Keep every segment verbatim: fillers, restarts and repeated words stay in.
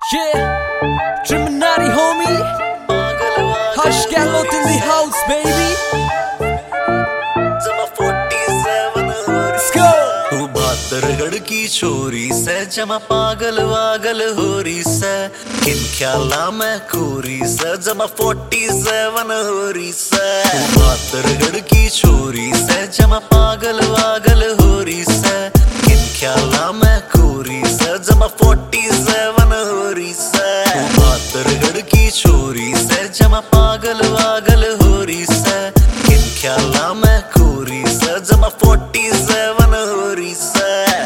Yeah, Triminati homie, Hush Galot in the house baby. Let's go. तू भादरगढ़ की छोरी से जमा पागल वागल हो रही से किन ख्याला में खोरी से जमा फोर्टी सेवन हो रही से तू भादरगढ़ की छोरी से जमा पागल वागल हो रही से किन ख्याला में खोरी से जमा फोर्टी सेवन हो रही से तू भादरगढ़ की छोरी से जमा पागल वागल हो रही से किन ख्याला में खोरी से जमा फोर्टी सेवन हो रही से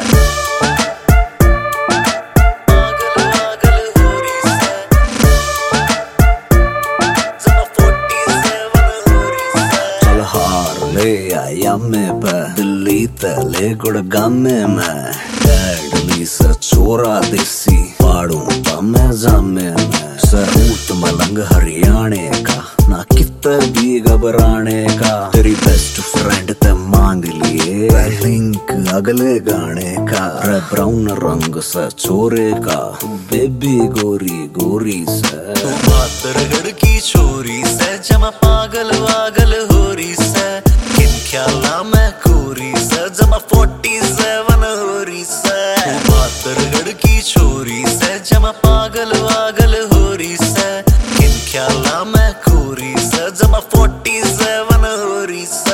यम्मे पे दिल्ली तले गुड़गामे में डैड मी से चोरा देसी पाड़ू मैं जामे में सहूत मलंग हरियाणे का ना कितना भी घबराने का तेरी बेस्ट फ्रेंड ते मांग लिए लिंक अगले गाने का रे ब्राउन रंग से चोरे का बेबी गोरी गोरी से तू भादरगढ़ की छोरी से जमा पागल वागल हो रही से ख्याला में खोरी से जमा फोर्टी सेवन हो रही से तू भादरगढ़ की छोरी से जमा पागल वागल हो रही से किन ख्याला में खोरी से जमा फोर्टी सेवन हो रही से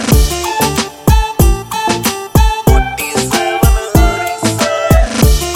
फोर्टी सेवन हो रही से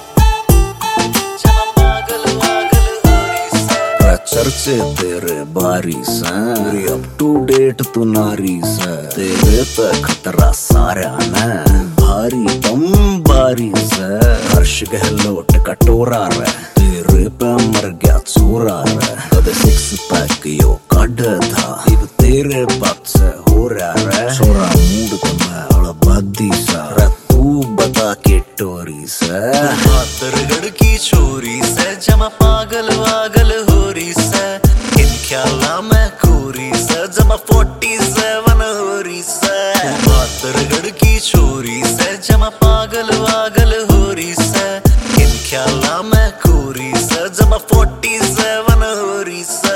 जमा पागल वागल हो रही से चर्चे तेरे बारी से अप टू डेट तू नारी से तेरे पे खतरा सारा न भारी बम बारी से हर्ष गहलोट कटोरा रे तेरे पे मर गया चोरा रे कद सिक्स पैक यो कड था अब तेरे बात से हो रहा रे छोरा मूड तो मैं अड़बादी सा रे तू बता के टोरी से भादरगढ़ की छोरी से जमा पागल वागल हो रही से किन ख्याला में खोरी से जमा फोर्टी सेवन हो रही से भादरगढ़ की छोरी से जमा पागल वागल हो रही से किन ख्याला में खोरी से जमा फोर्टी सेवन हो रही से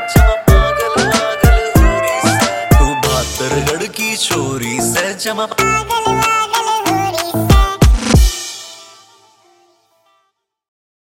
जमा